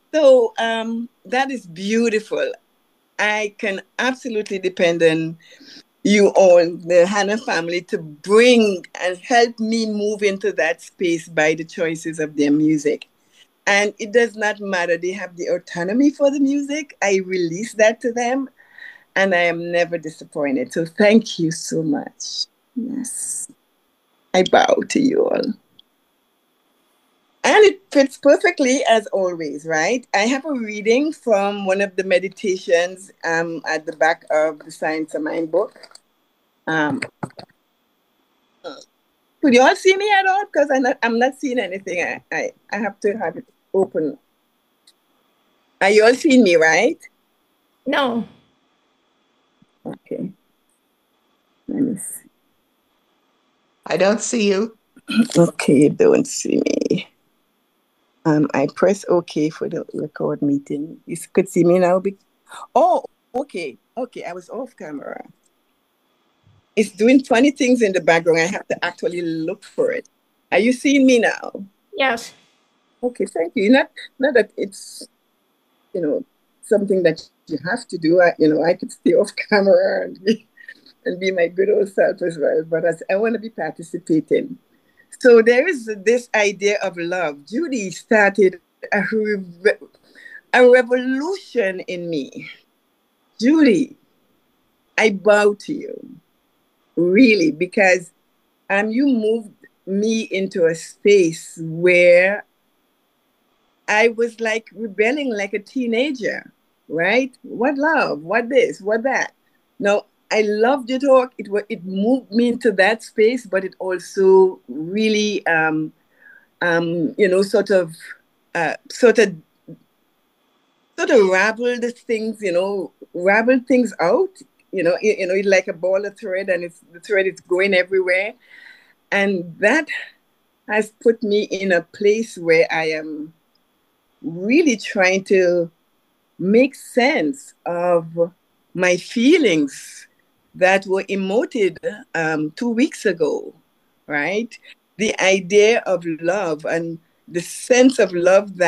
So that is beautiful. I can absolutely depend on you all, the Hannah family, to bring and help me move into that space by the choices of their music. And it does not matter. They have the autonomy for the music. I release that to them, and I am never disappointed. So thank you so much. Yes. I bow to you all. And it fits perfectly as always, right? I have a reading from one of the meditations at the back of the Science of Mind book. Um, could you all see me at all? Because I'm not seeing anything. I have to have it open. Are you all seeing me, right? No. Okay. Let me see. I don't see you. Okay, you don't see me. I press OK for the record meeting. You could see me now. Oh, okay. Okay, I was off camera. It's doing funny things in the background. I have to actually look for it. Are you seeing me now? Yes. Okay, thank you. Not that it's you know something that you have to do. I could stay off camera and be my good old self as well. But as I want to be participating. So there is this idea of love. Judy started a revolution in me. Judy, I bow to you, really, because you moved me into a space where I was like rebelling like a teenager, right? What love? What this? What that? No, I loved your talk. It moved me into that space, but it also really, sort of, uh, sort of, sort of raveled things out. It's like a ball of thread, and the thread is going everywhere, and that has put me in a place where I am really trying to make sense of my feelings that were emoted 2 weeks ago, right? The idea of love and the sense of love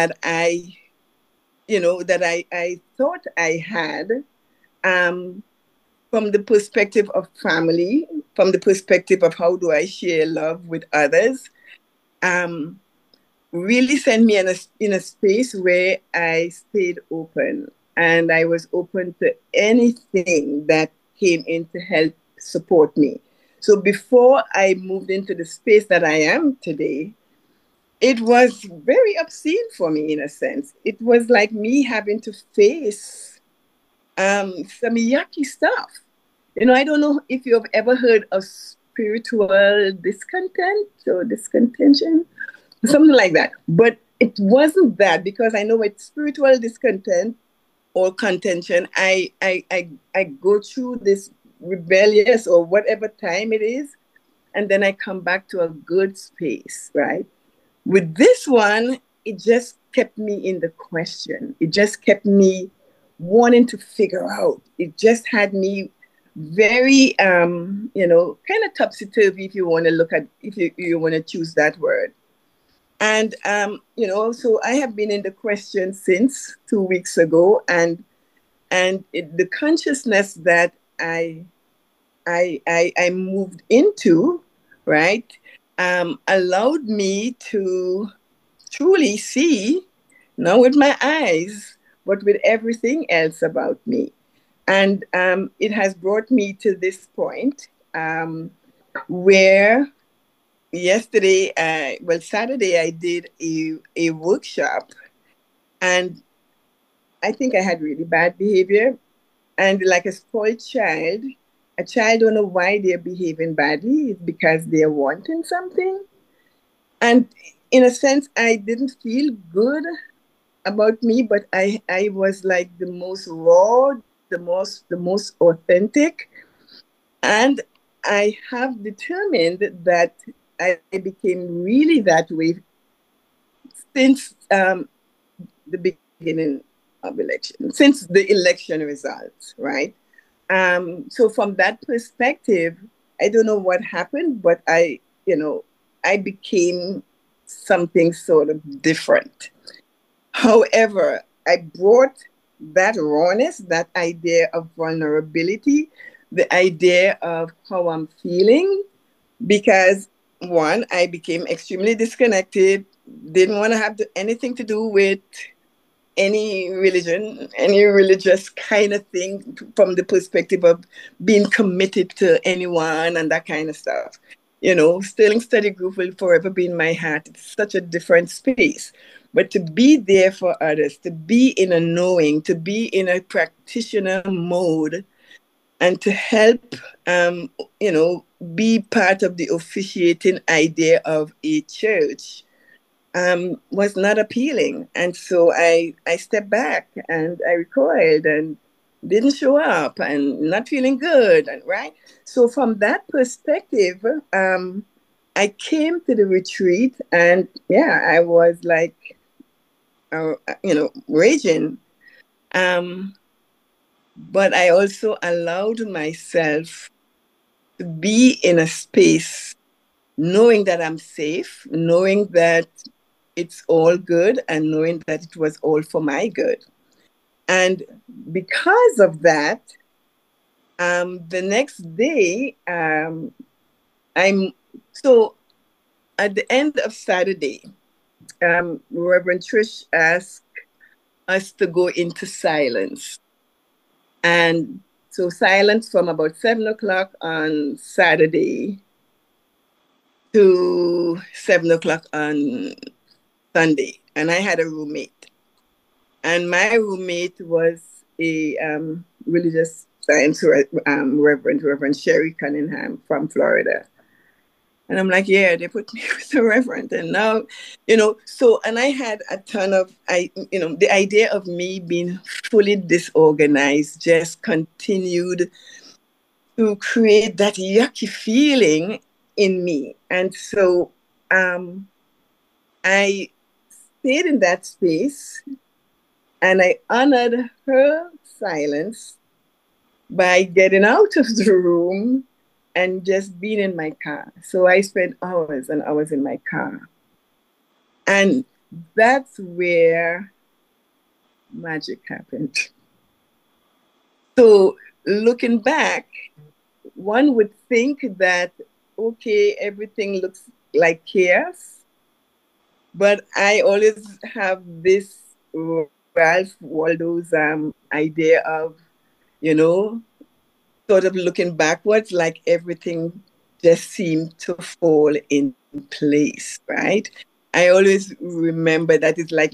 that I thought I had um, from the perspective of family, from the perspective of how do I share love with others. Um, really sent me in a space where I stayed open, and I was open to anything that came in to help support me. So before I moved into the space that I am today, it was very obscene for me in a sense. It was like me having to face some yucky stuff. I don't know if you've ever heard of spiritual discontent or discontention, something like that. But it wasn't that, because I know with spiritual discontent or contention, I go through this rebellious or whatever time it is, and then I come back to a good space, right? With this one, it just kept me in the question. It just kept me wanting to figure out. It just had me very, kind of topsy turvy, if you want to look at, if you want to choose that word. And so I have been in the question since 2 weeks ago, and the consciousness that I moved into, right, allowed me to truly see, not with my eyes, but with everything else about me. And it has brought me to this point where Saturday, I did a workshop, and I think I had really bad behavior. And like a spoiled child, a child don't know why they're behaving badly. It's because they're wanting something. And in a sense, I didn't feel good about me, but I was like the most raw, the most authentic. And I have determined that I became really that way since the beginning of election, since the election results, right? So from that perspective, I don't know what happened, but I became something sort of different. However, I brought that rawness, that idea of vulnerability, the idea of how I'm feeling, because one, I became extremely disconnected, didn't want to have anything to do with any religion, any religious kind of thing from the perspective of being committed to anyone and that kind of stuff. You know, Sterling Study Group will forever be in my heart. It's such a different space. But to be there for others, to be in a knowing, to be in a practitioner mode, and to help, um, be part of the officiating idea of a church was not appealing. And so I stepped back and I recoiled and didn't show up and not feeling good. And right. So from that perspective, I came to the retreat and yeah, I was like, raging. Um, but I also allowed myself to be in a space knowing that I'm safe, knowing that it's all good, and knowing that it was all for my good. And because of that, the next day, I'm so at the end of Saturday, Reverend Trish asked us to go into silence. And so silence from about 7 o'clock on Saturday to 7 o'clock on Sunday. And I had a roommate. And my roommate was a religious science Reverend Sherry Cunningham from Florida. And I'm like, yeah, they put me with the Reverend. And now, and I had a ton of, the idea of me being fully disorganized just continued to create that yucky feeling in me. And so I stayed in that space and I honored her silence by getting out of the room and just being in my car. So I spent hours and hours in my car. And that's where magic happened. So looking back, one would think that, okay, everything looks like chaos. But I always have this Ralph Waldo's idea of, sort of looking backwards, like everything just seemed to fall in place, right? I always remember that it's like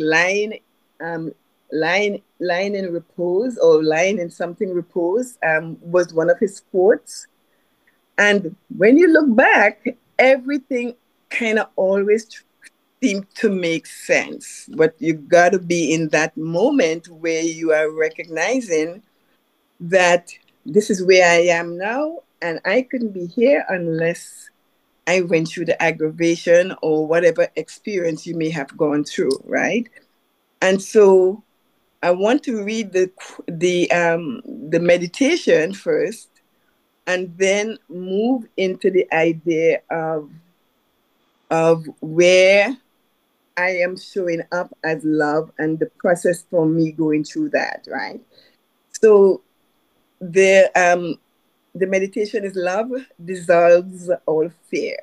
lying in repose or lying in something repose was one of his quotes. And when you look back, everything kind of always seemed to make sense. But you got to be in that moment where you are recognizing that this is where I am now, and I couldn't be here unless I went through the aggravation or whatever experience you may have gone through, right? And so I want to read the meditation first, and then move into the idea of where I am showing up as love and the process for me going through that, right? So the meditation is love dissolves all fear.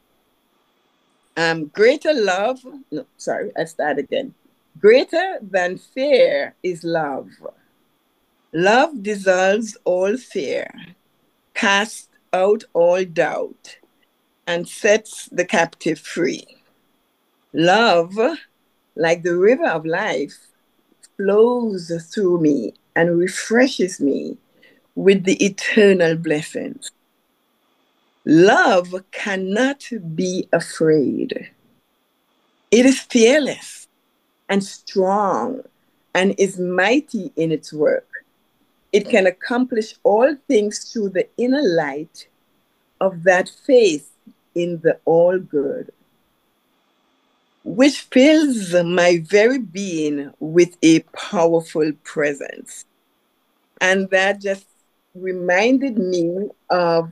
Greater love, no, sorry, I start again. Greater than fear is love. Love dissolves all fear, casts out all doubt, and sets the captive free. Love, like the river of life, flows through me and refreshes me with the eternal blessings. Love cannot be afraid. It is fearless and strong and is mighty in its work. It can accomplish all things through the inner light of that faith in the all good, which fills my very being with a powerful presence. And that just reminded me of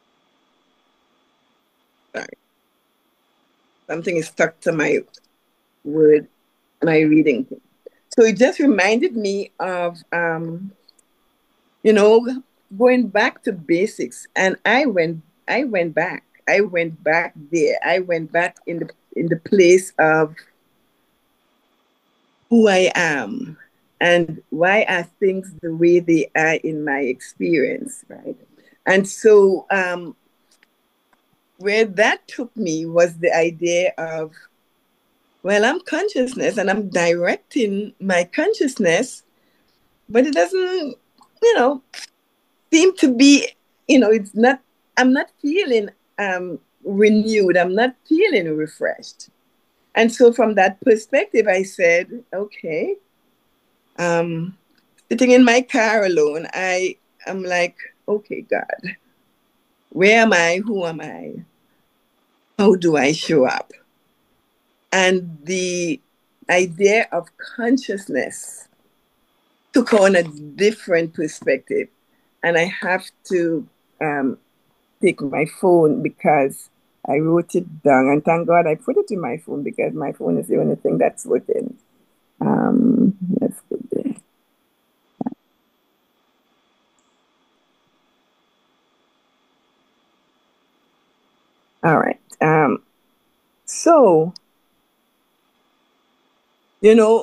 sorry, something is stuck to my would my reading. So it just reminded me of, you know, going back to basics. And I went back. I went back there. I went back in the place of who I am and why are things the way they are in my experience, right? And so where that took me was the idea of, well, I'm consciousness and I'm directing my consciousness, but it doesn't, you know, seem to be, it's not, I'm not feeling renewed, I'm not feeling refreshed. And so from that perspective, I said, okay, um, sitting in my car alone, I'm like, okay, God, where am I? Who am I? How do I show up? And the idea of consciousness took on a different perspective. And I have to take my phone because I wrote it down. And thank God I put it in my phone because my phone is the only thing that's working. Let's go there. All right. So, you know,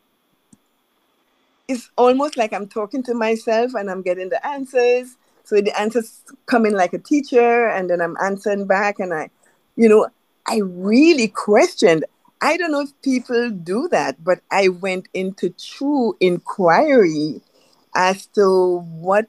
it's almost like I'm talking to myself and I'm getting the answers. So the answers come in like a teacher, and then I'm answering back. And I really questioned. I don't know if people do that, but I went into true inquiry as to what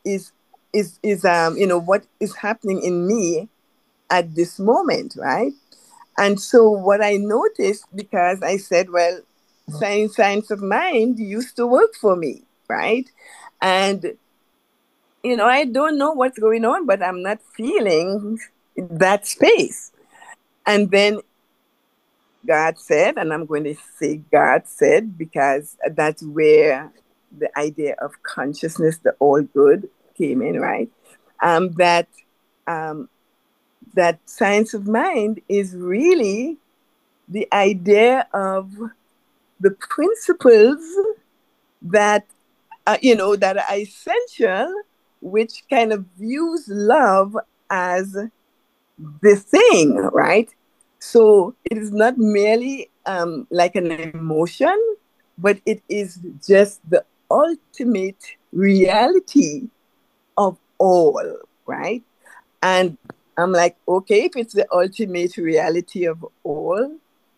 is what is happening in me at this moment, right? And so what I noticed, because I said, well, science of mind used to work for me, right? And I don't know what's going on, but I'm not feeling that space. And then God said, and I'm going to say God said, because that's where the idea of consciousness, the all good, came in, right? That um, that science of mind is really the idea of the principles that that are essential, which kind of views love as the thing, right? So it is not merely like an emotion, but it is just the ultimate reality of all, right? And I'm like, okay, if it's the ultimate reality of all,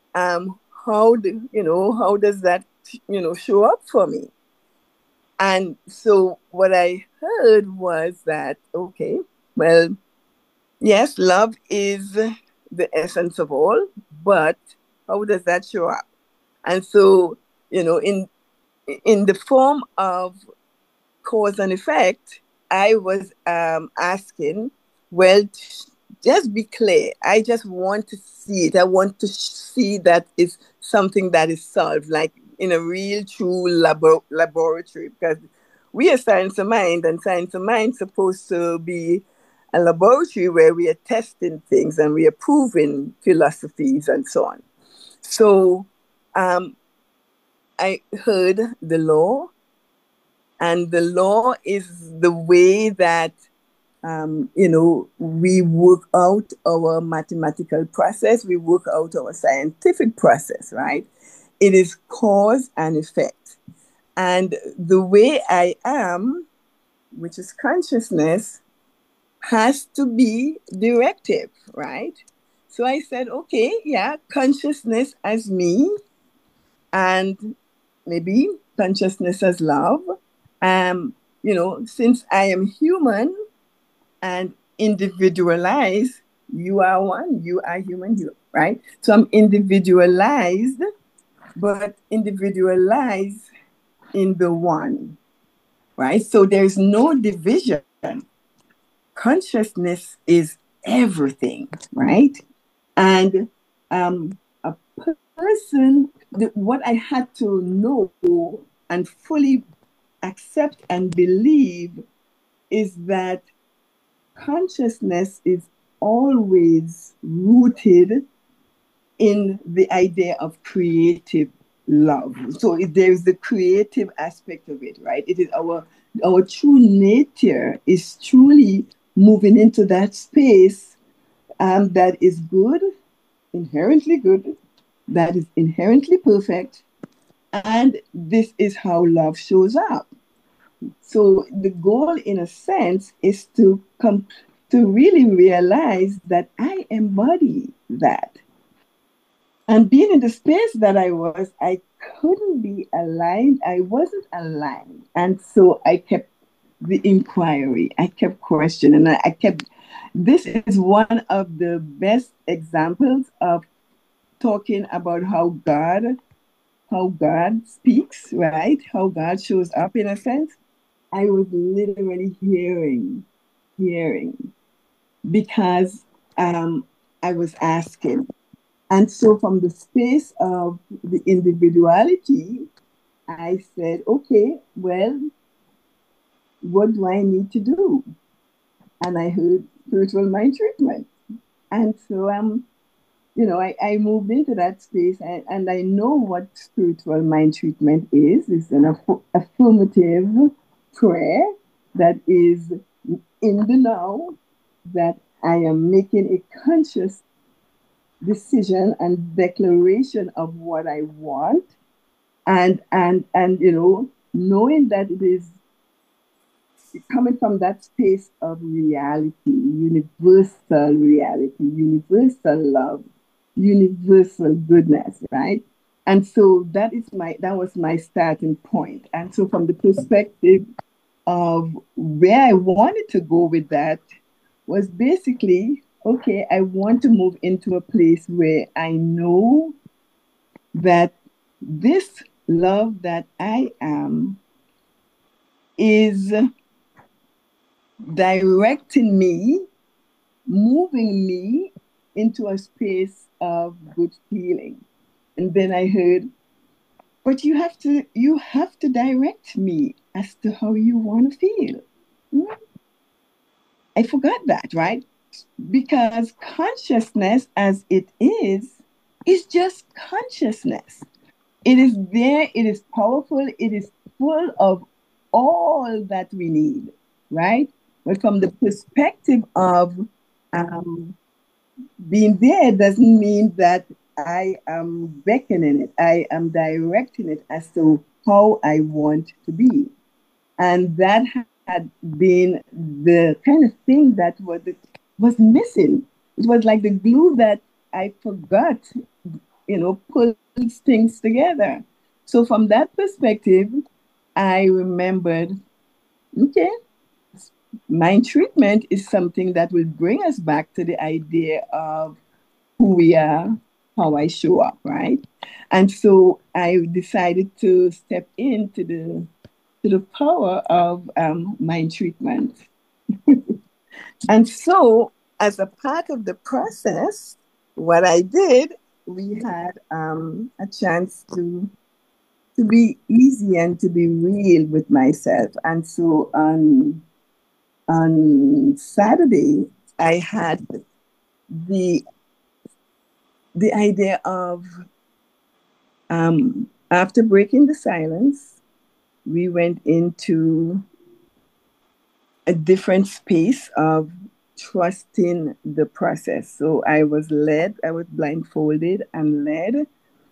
how does that show up for me? And so what I heard was that, okay, well, yes, love is the essence of all, but how does that show up? And so, in the form of cause and effect, I was asking, well, just be clear. I just want to see it. I want to see that it's something that is solved, like in a real, true laboratory, because we are science of mind, and science of mind is supposed to be a laboratory where we are testing things and we are proving philosophies and so on. So I heard the law, and the law is the way that we work out our mathematical process, we work out our scientific process, right? It is cause and effect. And the way I am, which is consciousness, has to be directive, right? So I said, okay, yeah, consciousness as me, and maybe consciousness as love. Since I am human and individualized, you are one, you are human, right? So I'm individualized, but individualized in the one, right? So there's no division. Consciousness is everything, right? And a person, what I had to know and fully accept and believe is that consciousness is always rooted in the idea of creative love. So there's the creative aspect of it, right? It is our true nature is truly moving into that space that is good, inherently good, that is inherently perfect, and this is how love shows up. So the goal, in a sense, is to come to really realize that I embody that. And being in the space that I was, I couldn't be aligned. I wasn't aligned. And so I kept the inquiry. I kept questioning. I kept, this is one of the best examples of talking about how God speaks, right? How God shows up in a sense. I was literally hearing, because I was asking. And so, from the space of the individuality, I said, okay, well, what do I need to do? And I heard spiritual mind treatment. And so, I moved into that space, and I know what spiritual mind treatment is. It's an affirmative prayer that is in the now, that I am making a conscious decision and declaration of what I want, and knowing that it is coming from that space of reality, universal love, universal goodness, right? And so that was my starting point. And so from the perspective of where I wanted to go with that was basically, okay, I want to move into a place where I know that this love that I am is directing me, moving me into a space of good feeling. And then I heard, but you have to direct me as to how you want to feel. I forgot that, right? Because consciousness as it is just consciousness. It is there, it is powerful, it is full of all that we need, right? But from the perspective of um, being there doesn't mean that I am beckoning it, I am directing it as to how I want to be. And that had been the kind of thing that was missing. It was like the glue that I forgot, pulls things together. So from that perspective, I remembered, okay, mind treatment is something that will bring us back to the idea of who we are, how I show up, right? And so I decided to step into the power of mind treatment. And so, as a part of the process, what I did, we had a chance to be easy and to be real with myself. And so on Saturday, I had the the idea of after breaking the silence, we went into a different space of trusting the process. So I was blindfolded and led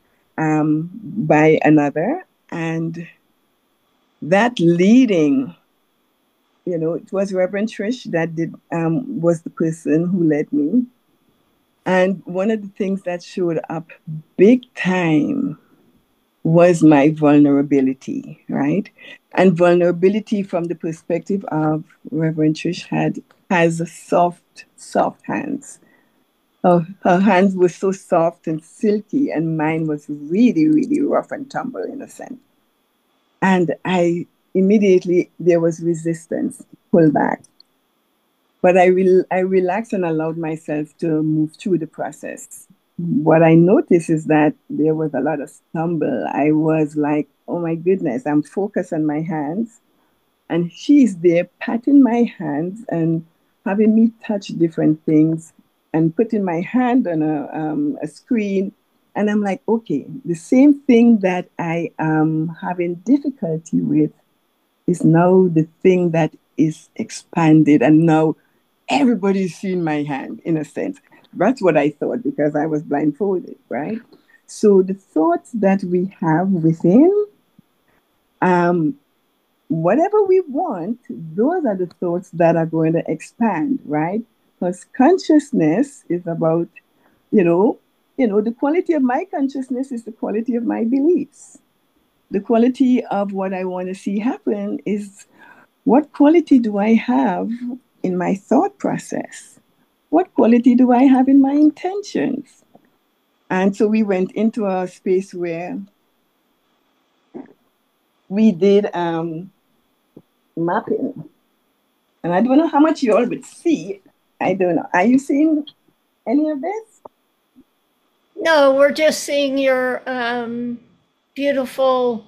by another. And that leading, it was Reverend Trish that was the person who led me. And one of the things that showed up big time was my vulnerability, right? And vulnerability from the perspective of Reverend Trish has a soft hands. Her hands were so soft and silky, and mine was really, really rough and tumble in a sense. And I immediately, there was resistance, pull back. But I relaxed and allowed myself to move through the process. What I noticed is that there was a lot of stumble. I was like, oh my goodness, I'm focused on my hands. And she's there patting my hands and having me touch different things. and putting my hand on a screen, and I'm like, okay, the same thing that I am having difficulty with is now the thing that is expanded, and now everybody's seeing my hand in a sense. That's what I thought because I was blindfolded, right? So the thoughts that we have within, um, whatever we want, those are the thoughts that are going to expand, right? Because consciousness is about, you know, the quality of my consciousness is the quality of my beliefs. The quality of what I want to see happen is what quality do I have in my thought process? What quality do I have in my intentions? And so we went into a space where we did mapping. And I don't know how much you all would see. I don't know. Are you seeing any of this? No, we're just seeing your beautiful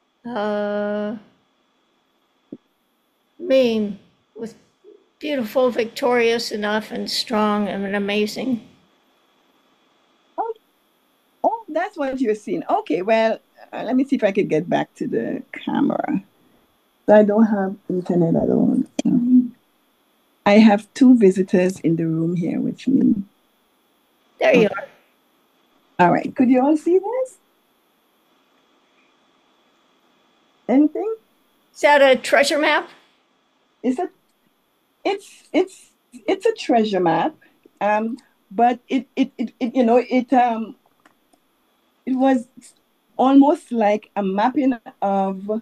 meme with beautiful, victorious enough, and strong and amazing. Oh, oh, that's what you're seeing. Okay, well, let me see if I could get back to the camera. So I don't have internet at all. I have two visitors in the room here with me. There you are. All right. Could you all see this? Anything? Is that a treasure map? It's a it's a treasure map. But it was almost like a mapping of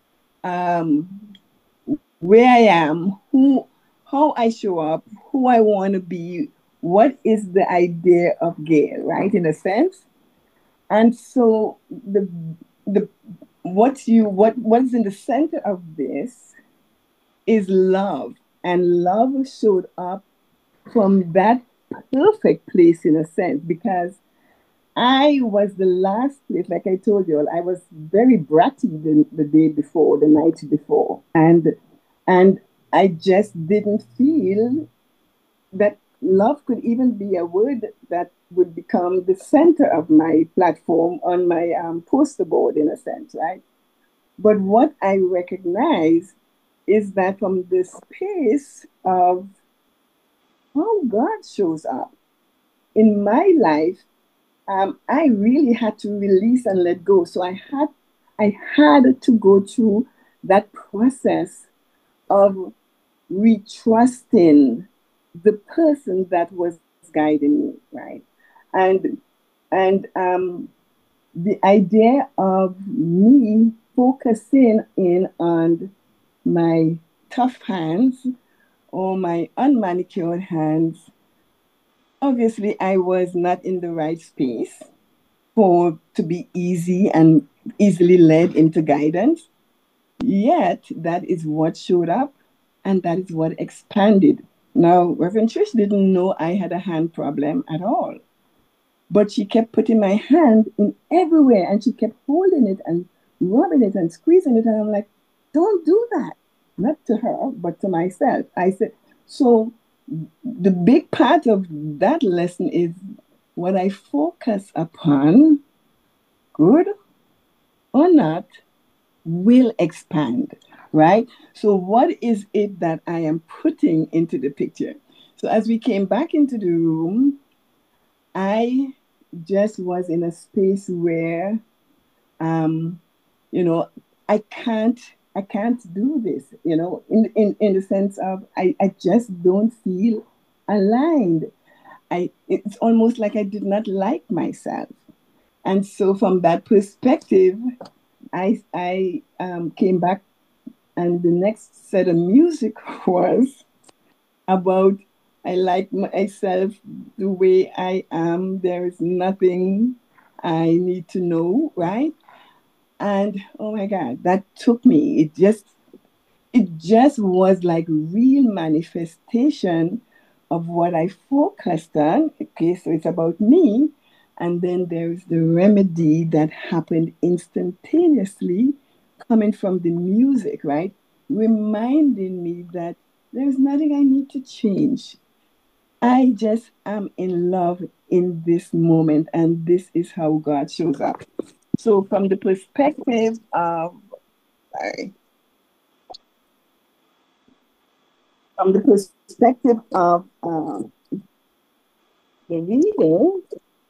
um where I am, how I show up, who I want to be, what is the idea of Gail, right? In a sense. And so the what's in the center of this is love. And love showed up from that perfect place in a sense because I was the last place, like I told you, I was very bratty the day before, the night before. And I just didn't feel that love could even be a word that would become the center of my platform on my poster board in a sense, right? But what I recognize is that from the space of how God shows up in my life, I really had to release and let go. So I had to go through that process of retrusting the person that was guiding me, right? And and the idea of me focusing in on my tough hands or my unmanicured hands, obviously I was not in the right space for to be easy and easily led into guidance. Yet that is what showed up and that is what expanded. Now, Reverend Trish didn't know I had a hand problem at all, but she kept putting my hand in everywhere and she kept holding it and rubbing it and squeezing it. And I'm like, don't do that. Not to her, but to myself. I said, so the big part of that lesson is what I focus upon, good or not, will expand, right? So, what is it that I am putting into the picture? So, as we came back into the room, I just was in a space where, um, you know, I can't, I can't do this, in the sense of I just don't feel aligned. It's almost like I did not like myself. And so from that perspective, I came back, and the next set of music was about I like myself the way I am. There is nothing I need to know, right? And oh my God, that took me. It just was like real manifestation of what I focused on. Okay, so it's about me. And then there's the remedy that happened instantaneously coming from the music, right? Reminding me that there's nothing I need to change. I just am in love in this moment, and this is how God shows up. So, from the perspective of, sorry, from the perspective of the reading,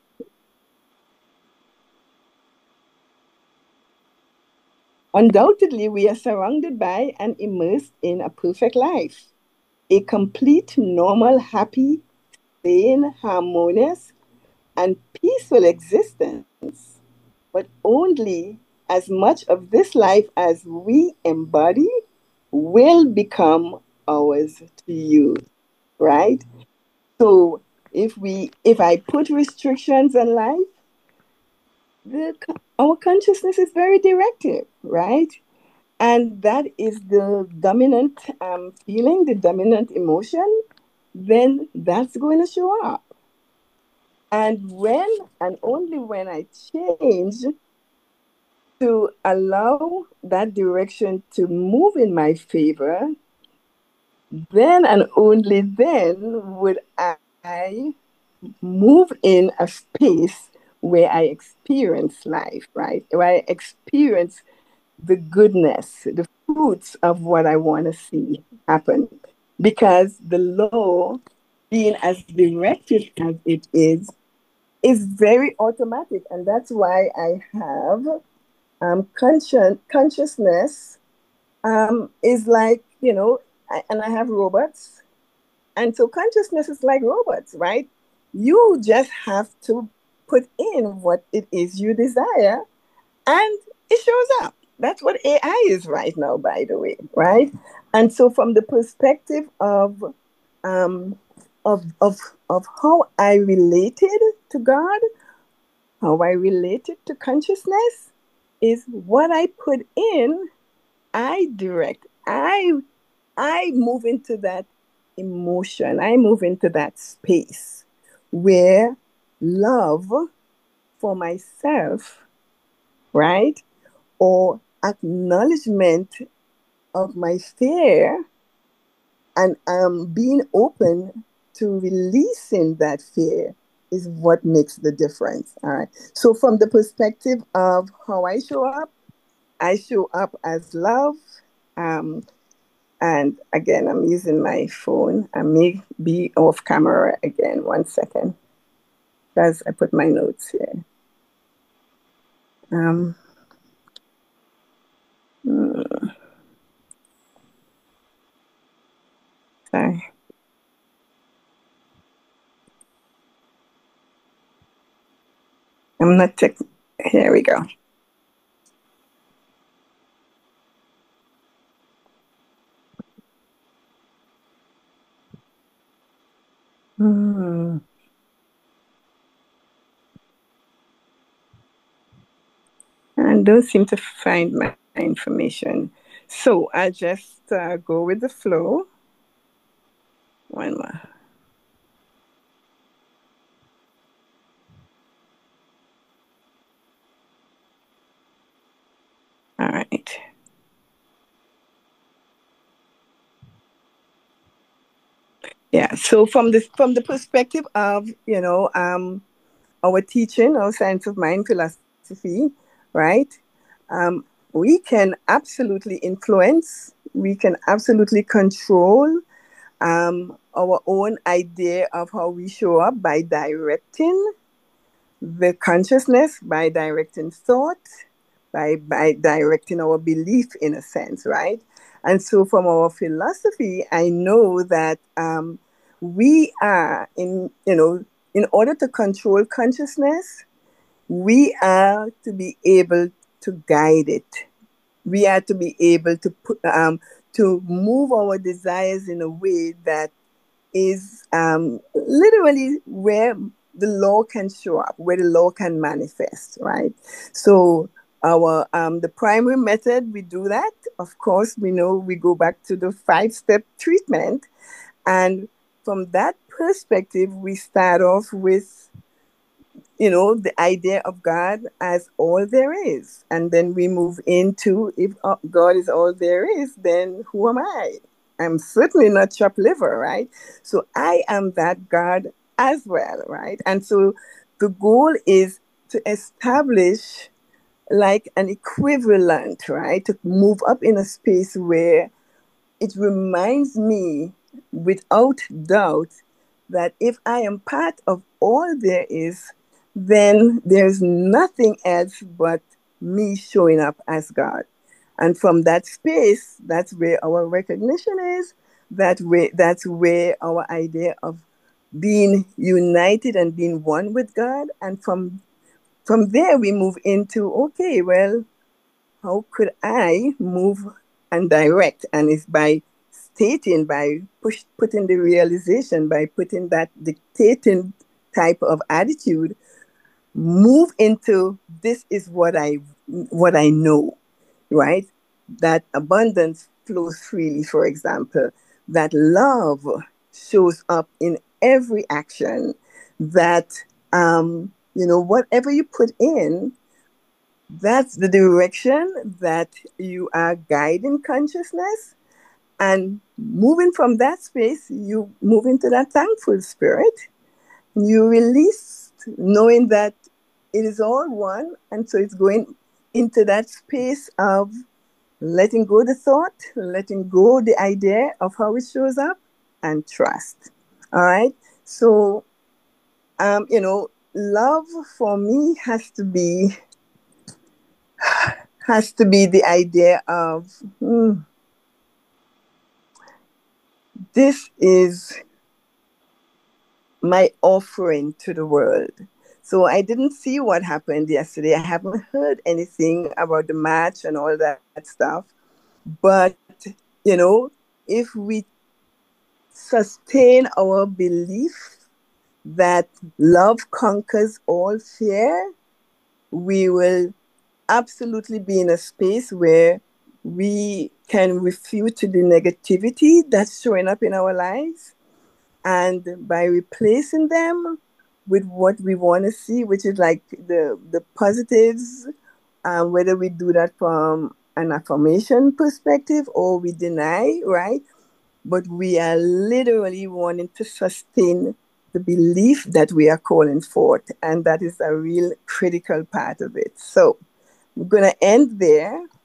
undoubtedly we are surrounded by and immersed in a perfect life, a complete, normal, happy, sane, harmonious, and peaceful existence. But only as much of this life as we embody will become ours to use, right? So if I put restrictions on life, our consciousness is very directive, right? And that is the dominant feeling, the dominant emotion, then that's going to show up. And when and only when I change to allow that direction to move in my favor, then and only then would I move in a space where I experience life, right? Where I experience the goodness, the fruits of what I want to see happen. Because the law, being as directive as it is very automatic. And that's why I have consciousness is like, and I have robots. And so consciousness is like robots, right? You just have to put in what it is you desire and it shows up. That's what AI is right now, by the way, right? And so from the perspective um, of how I related to God, how I related to consciousness is what I put in, I direct. I move into that emotion. I move into that space where love for myself, right? Or acknowledgement of my fear and being open to releasing that fear is what makes the difference. All right. So from the perspective of how I show up as love. Um, and again, I'm using my phone. I may be off camera again. 1 second. Because I put my notes here. Um, sorry. I'm not checking. Here we go. And don't seem to find my information. So I just go with the flow. One more. All right. Yeah. So from the perspective of our teaching, our science of mind philosophy, right? We can absolutely influence. We can absolutely control our own idea of how we show up by directing the consciousness, by directing thought, by directing our belief in a sense, right? And so from our philosophy, I know that we are in order to control consciousness, we are to be able to guide it. We are to be able to to move our desires in a way that is literally where the law can show up, where the law can manifest, right? So our the primary method we do that. Of course, we know we go back to the 5-step treatment, and from that perspective, we start off with the idea of God as all there is, and then we move into if God is all there is, then who am I? I'm certainly not chopped liver, right? So I am that God as well, right? And so the goal is to establish like an equivalent, right? To move up in a space where it reminds me without doubt that if I am part of all there is, then there's nothing else but me showing up as God. And from that space, that's where our recognition is. That's where our idea of being united and being one with God. And from there, we move into, okay, well, how could I move and direct? And it's by stating, by putting the realization, by putting that dictating type of attitude, move into this is what I know, right? That abundance flows freely, for example, that love shows up in every action, that whatever you put in, that's the direction that you are guiding consciousness. And moving from that space, you move into that thankful spirit. You release, knowing that it is all one. And so it's going into that space of letting go the thought, letting go the idea of how it shows up, and trust. All right. So, love for me has to be the idea of this is my offering to the world. So I didn't see what happened yesterday. I haven't heard anything about the match and all that stuff. But, if we sustain our belief that love conquers all fear, we will absolutely be in a space where we can refute the negativity that's showing up in our lives. And by replacing them with what we want to see, which is like the positives, whether we do that from an affirmation perspective or we deny, right? But we are literally wanting to sustain the belief that we are calling forth. And that is a real critical part of it. So, we're going to end there.